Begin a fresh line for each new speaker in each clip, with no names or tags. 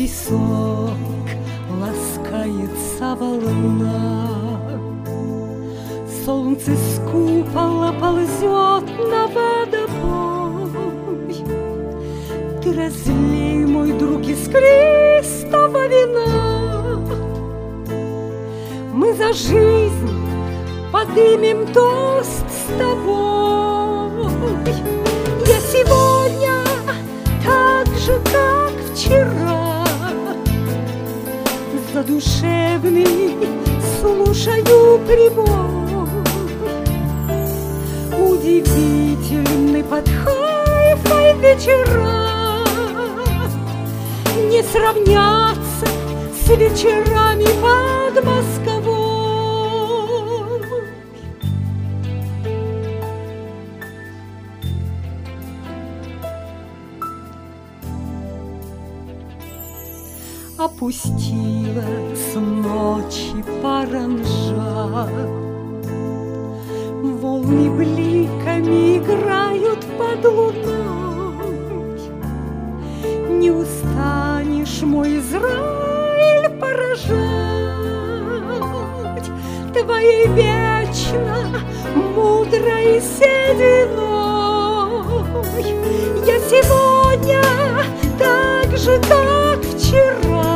песок ласкается волна, солнце с купола ползет на водопой. Ты разлей, мой друг, искристого вина. Мы за жизнь подымем тост с тобой. Я сегодня так же, как вчера, задушевный слушаю прибой. Удивительный под Хайфой вечера не сравнятся с вечерами под Москвой. Опустилась ночи паранжа, волны бликами играют под луной. Не устанешь, мой Израиль, поражать твоей вечно мудрой сединой. Я сегодня так же, как вчера,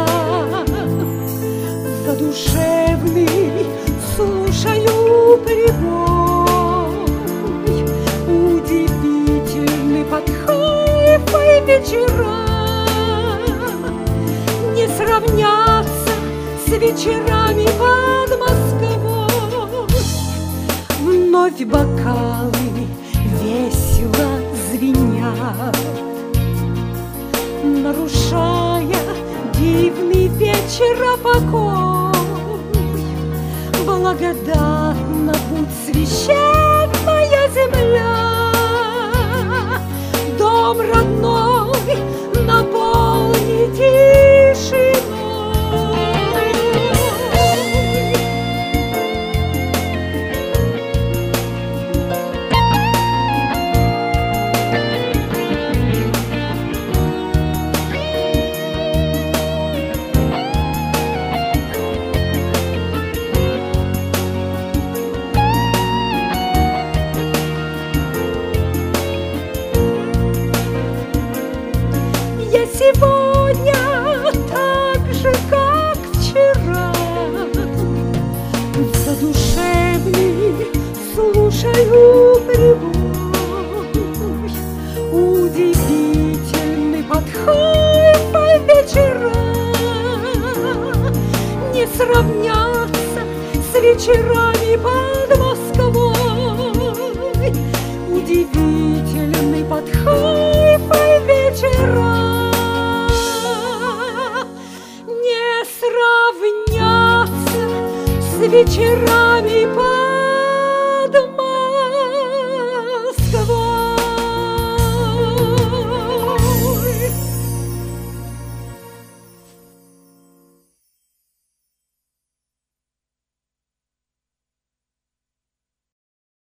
задушевный слушаю прибой. Удивительный под Хайфой вечера не сравнятся с вечерами под Москвой. Вновь бокалы весело звенят, нарушая дивный вечера покой. Благодатна будь священная земля, дом родной наполни тишиной. Сегодня так же, как вчера, задушевный слушаю прибой. Удивительный под Хайфой вечера не сравнятся с вечерами под Москвой. Удивительный под Хайфой вечера сравняться с вечерами по